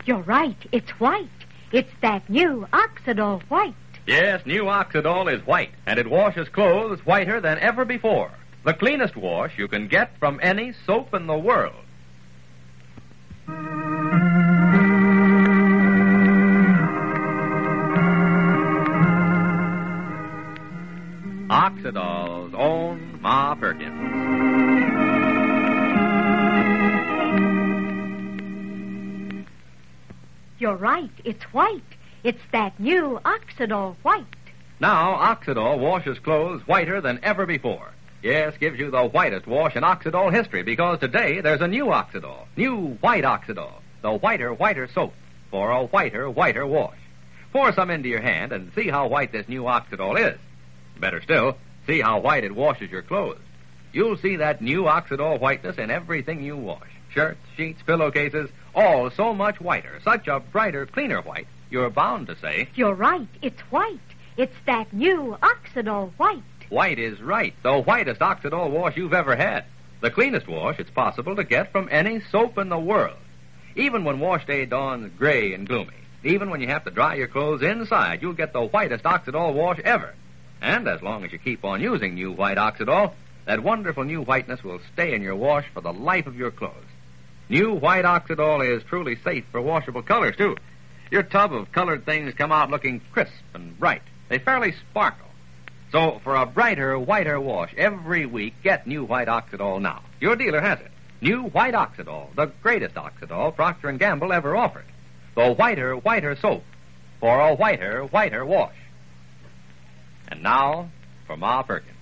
You're right. It's white. It's that new Oxidol white. Yes, new Oxidol is white, and it washes clothes whiter than ever before. The cleanest wash you can get from any soap in the world. Oxidol's own Ma Perkins. You're right. It's white. It's that new Oxidol white. Now, Oxidol washes clothes whiter than ever before. Yes, gives you the whitest wash in Oxidol history, because today there's a new Oxidol. New white Oxidol. The whiter soap for a whiter wash. Pour some into your hand and see how white this new Oxidol is. Better still, see how white it washes your clothes. You'll see that new Oxidol whiteness in everything you wash. Shirts, sheets, pillowcases, all so much whiter. Such a brighter, cleaner white, you're bound to say... You're right. It's white. It's that new Oxidol white. White is right. The whitest Oxidol wash you've ever had. The cleanest wash it's possible to get from any soap in the world. Even when wash day dawns gray and gloomy, even when you have to dry your clothes inside, you'll get the whitest Oxidol wash ever. And as long as you keep on using new white Oxidol, that wonderful new whiteness will stay in your wash for the life of your clothes. New white Oxidol is truly safe for washable colors, too. Your tub of colored things come out looking crisp and bright. They fairly sparkle. So, for a brighter, whiter wash every week, get new white Oxidol now. Your dealer has it. New white Oxidol, the greatest Oxidol Procter & Gamble ever offered. The whiter soap for a whiter wash. And now, for Ma Perkins.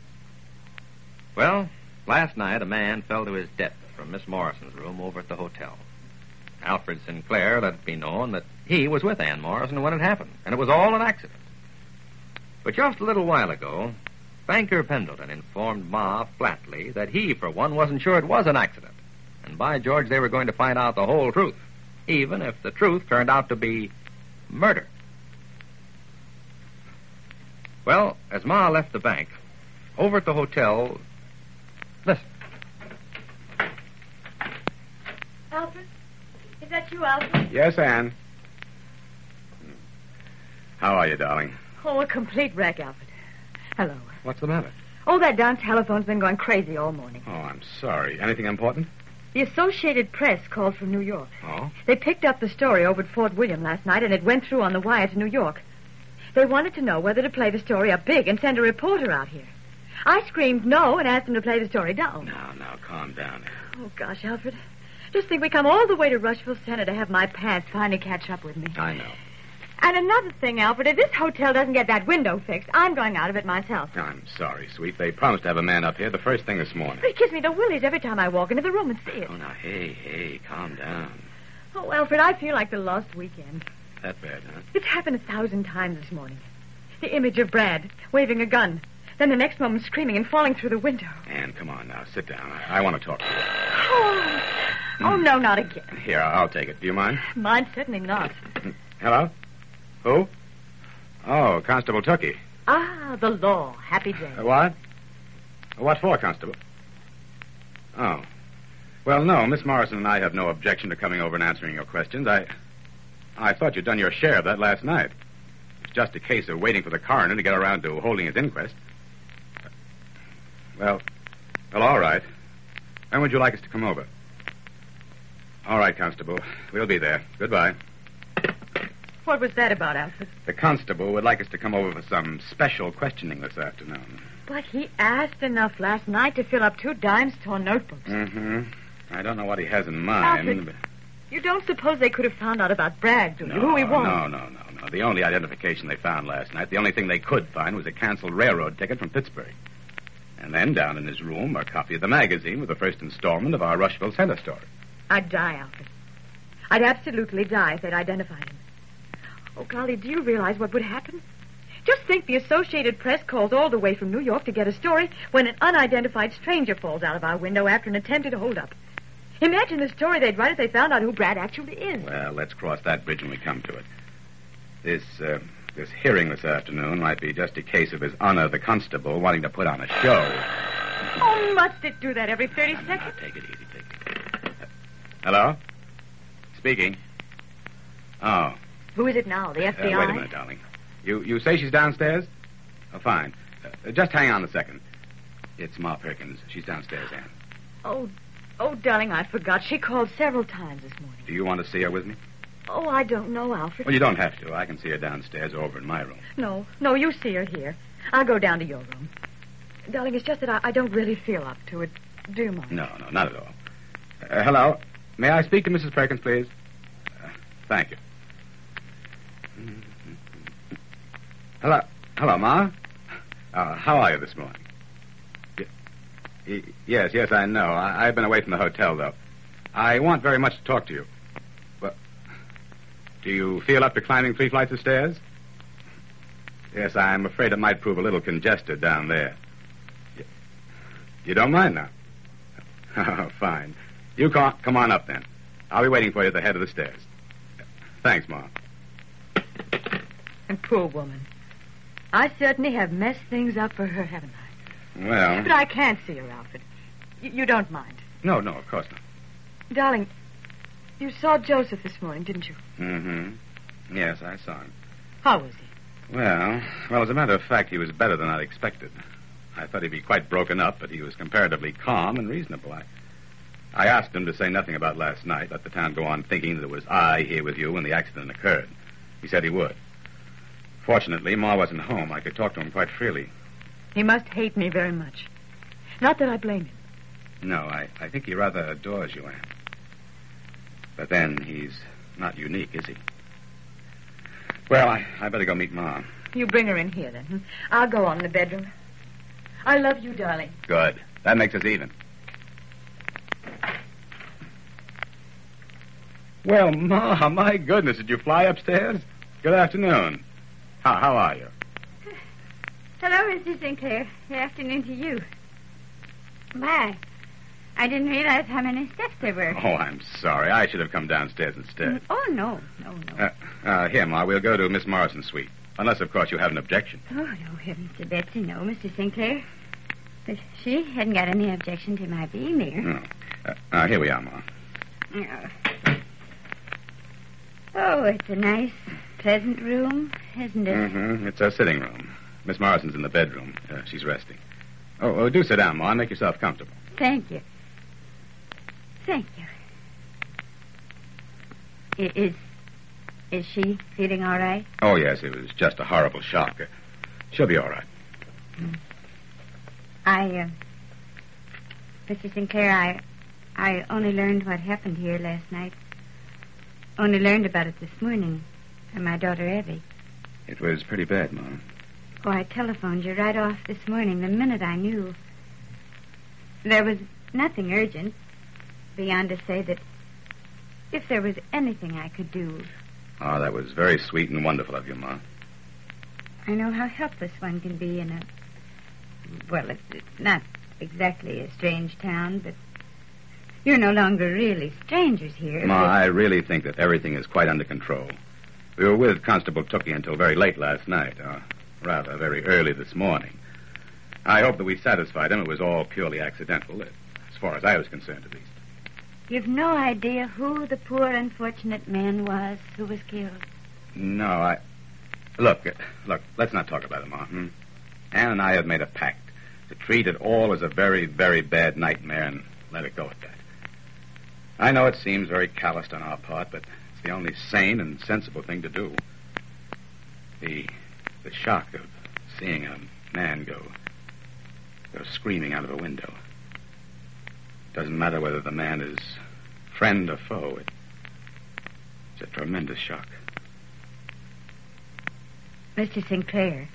Well, last night a man fell to his death from Miss Morrison's room over at the hotel. Alfred Sinclair let it be known that he was with Ann Morrison when it happened, and it was all an accident. But just a little while ago, Banker Pendleton informed Ma flatly that he, for one, wasn't sure it was an accident. And by George, they were going to find out the whole truth, even if the truth turned out to be murder. Well, as Ma left the bank, over at the hotel... Listen. Alfred? Is that you, Alfred? Yes, Anne. How are you, darling? Oh, a complete wreck, Alfred. Hello. What's the matter? Oh, that darn telephone's been going crazy all morning. Oh, I'm sorry. Anything important? The Associated Press called from New York. Oh? They picked up the story over at Fort William last night, and it went through on the wire to New York. They wanted to know whether to play the story up big and send a reporter out here. I screamed no and asked them to play the story down. Now, calm down. Oh, gosh, Alfred. Just think we come all the way to Rushville Center to have my pants finally catch up with me. I know. And another thing, Alfred, if this hotel doesn't get that window fixed, I'm going out of it myself. I'm sorry, sweet. They promised to have a man up here the first thing this morning. It gives me the willies every time I walk into the room and see it. Oh, now, hey, calm down. Oh, Alfred, I feel like the lost weekend. That bad, huh? It's happened 1,000 times this morning. The image of Brad waving a gun. Then the next moment screaming and falling through the window. Anne, come on now. Sit down. I want to talk to you. Oh, no, not again. Here, I'll take it. Do you mind? Mine certainly not. Hello? Who? Oh, Constable Tookie. Ah, the law. Happy day. What? What for, Constable? Oh. Well, no, Miss Morrison and I have no objection to coming over and answering your questions. I thought you'd done your share of that last night. It's just a case of waiting for the coroner to get around to holding his inquest. Well, all right. When would you like us to come over? All right, Constable. We'll be there. Goodbye. What was that about, Alfred? The constable would like us to come over for some special questioning this afternoon. But he asked enough last night to fill up 2 dime-store notebooks. Mm-hmm. I don't know what he has in mind. Alfred, you don't suppose they could have found out about Bragg, do you? Who he was? No. The only identification they found last night, the only thing they could find was a canceled railroad ticket from Pittsburgh. And then, down in his room, a copy of the magazine with the first installment of our Rushville Center story. I'd die, Alfred. I'd absolutely die if they'd identified him. Oh, golly, do you realize what would happen? Just think the Associated Press calls all the way from New York to get a story when an unidentified stranger falls out of our window after an attempted holdup. Imagine the story they'd write if they found out who Brad actually is. Well, let's cross that bridge when we come to it. This hearing this afternoon might be just a case of His Honor the Constable wanting to put on a show. Oh, must it do that every 30 seconds? Now, take it easy. Hello? Speaking. Oh. Who is it now? The FBI? Wait a minute, darling. You say she's downstairs? Oh, fine. Just hang on a second. It's Ma Perkins. She's downstairs, Anne. Oh, darling, I forgot. She called several times this morning. Do you want to see her with me? Oh, I don't know, Alfred. Well, you don't have to. I can see her downstairs or over in my room. No, you see her here. I'll go down to your room. Darling, it's just that I don't really feel up to it. Do you mind? No, not at all. Hello. May I speak to Mrs. Perkins, please? Thank you. Hello, Ma. How are you this morning? Yes, I know. I've been away from the hotel, though. I want very much to talk to you. But do you feel up to climbing 3 flights of stairs? Yes, I'm afraid it might prove a little congested down there. You don't mind now? Oh, fine. You come on up, then. I'll be waiting for you at the head of the stairs. Thanks, Ma. And poor woman. I certainly have messed things up for her, haven't I? Well... But I can't see her, Alfred. You don't mind? No, of course not. Darling, you saw Joseph this morning, didn't you? Mm-hmm. Yes, I saw him. How was he? Well, as a matter of fact, he was better than I'd expected. I thought he'd be quite broken up, but he was comparatively calm and reasonable. I asked him to say nothing about last night, let the town go on thinking that it was I here with you when the accident occurred. He said he would. Fortunately, Ma wasn't home. I could talk to him quite freely. He must hate me very much. Not that I blame him. No, I think he rather adores you, Anne. But then, he's not unique, is he? Well, I better go meet Ma. You bring her in here, then. I'll go on in the bedroom. I love you, darling. Good. That makes us even. Well, Ma, my goodness, did you fly upstairs? Good afternoon. How are you? Hello, Mr. Sinclair. Good afternoon to you. My, I didn't realize how many steps there were. Oh, I'm sorry. I should have come downstairs instead. Oh, no. Here, Ma, we'll go to Miss Morrison's suite. Unless, of course, you have an objection. Oh, no, heavens to Betsy, no, Mr. Sinclair. But she hadn't got any objection to my being there. No. Here we are, Ma. Oh, it's a nice, pleasant room, isn't it? Mm-hmm. It's our sitting room. Miss Morrison's in the bedroom. She's resting. Oh, do sit down, Ma, and make yourself comfortable. Thank you. Is she feeling all right? Oh, yes, it was just a horrible shock. She'll be all right. Mr. Sinclair, I only learned what happened here last night. Only learned about it this morning from my daughter, Evie. It was pretty bad, Ma. Oh, I telephoned you right off this morning the minute I knew. There was nothing urgent beyond to say that if there was anything I could do... Oh, that was very sweet and wonderful of you, Ma. I know how helpless one can be in a... Well, it's not exactly a strange town, but you're no longer really strangers here. Ma, I really think that everything is quite under control. We were with Constable Tookie until very late last night, or rather, very early this morning. I hope that we satisfied him it was all purely accidental, as far as I was concerned, at least. You've no idea who the poor, unfortunate man was who was killed? No, Look, let's not talk about it, Ma. Anne and I have made a pact to treat it all as a very, very bad nightmare and let it go at that. I know it seems very calloused on our part, but it's the only sane and sensible thing to do. The shock of seeing a man go screaming out of a window. Doesn't matter whether the man is friend or foe. It's a tremendous shock. Mr. Sinclair,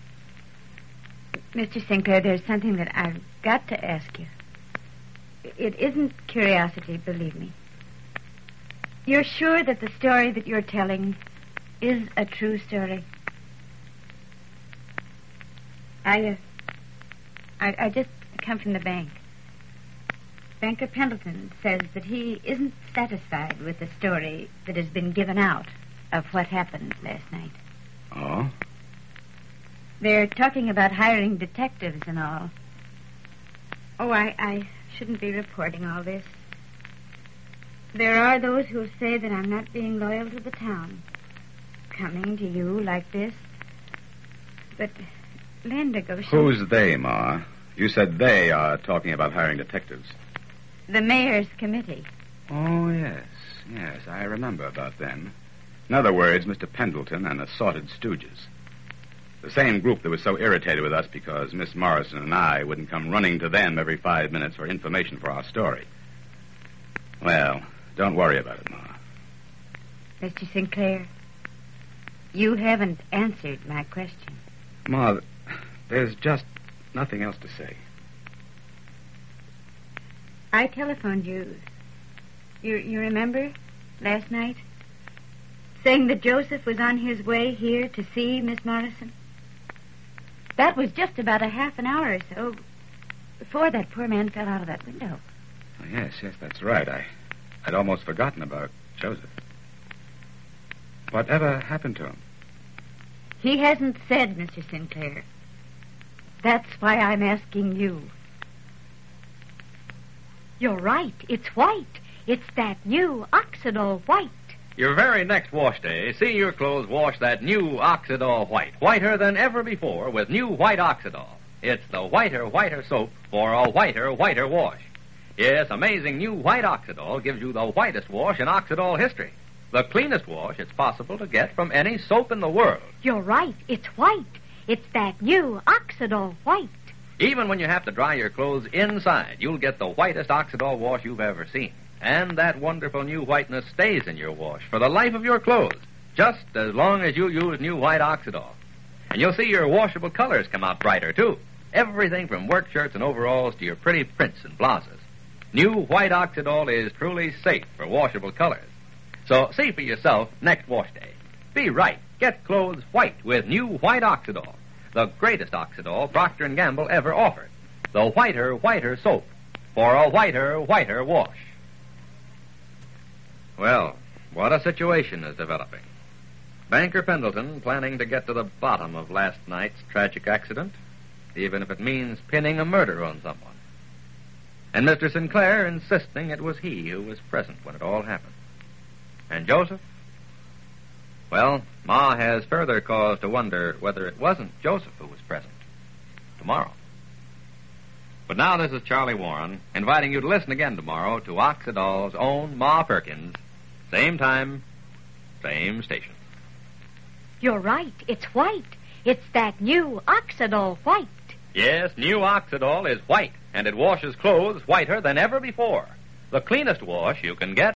there's something that I've got to ask you. It isn't curiosity, believe me. You're sure that the story that you're telling is a true story? I just come from the bank. Banker Pendleton says that he isn't satisfied with the story that has been given out of what happened last night. Oh? They're talking about hiring detectives and all. Oh, I shouldn't be reporting all this. There are those who'll say that I'm not being loyal to the town. Coming to you like this. But, Lendigo... Who's they, Ma? You said they are talking about hiring detectives. The mayor's committee. Oh, yes. Yes, I remember about them. In other words, Mr. Pendleton and assorted stooges. The same group that was so irritated with us because Miss Morrison and I wouldn't come running to them every 5 minutes for information for our story. Well, don't worry about it, Ma. Mr. Sinclair, you haven't answered my question. Ma, there's just nothing else to say. I telephoned you. You remember? Last night? Saying that Joseph was on his way here to see Miss Morrison? That was just about a half an hour or so before that poor man fell out of that window. Oh, yes, that's right. I'd almost forgotten about Joseph. Whatever happened to him? He hasn't said, Mr. Sinclair. That's why I'm asking you. You're right. It's white. It's that new Oxidol white. Your very next wash day, see your clothes wash that new Oxidol white. Whiter than ever before with new white Oxidol. It's the whiter soap for a whiter wash. Yes, amazing new white Oxidol gives you the whitest wash in Oxidol history. The cleanest wash it's possible to get from any soap in the world. You're right. It's white. It's that new Oxidol white. Even when you have to dry your clothes inside, you'll get the whitest Oxidol wash you've ever seen. And that wonderful new whiteness stays in your wash for the life of your clothes, just as long as you use new white Oxidol. And you'll see your washable colors come out brighter, too. Everything from work shirts and overalls to your pretty prints and blouses. New white Oxidol is truly safe for washable colors. So see for yourself next wash day. Be right. Get clothes white with new white Oxidol. The greatest Oxidol Procter & Gamble ever offered. The whiter soap for a whiter wash. Well, what a situation is developing. Banker Pendleton planning to get to the bottom of last night's tragic accident, even if it means pinning a murder on someone. And Mr. Sinclair insisting it was he who was present when it all happened. And Joseph? Well, Ma has further cause to wonder whether it wasn't Joseph who was present. Tomorrow. But now this is Charlie Warren, inviting you to listen again tomorrow to Oxidol's own Ma Perkins. Same time, same station. You're right. It's white. It's that new Oxidol white. Yes, new Oxidol is white, and it washes clothes whiter than ever before. The cleanest wash you can get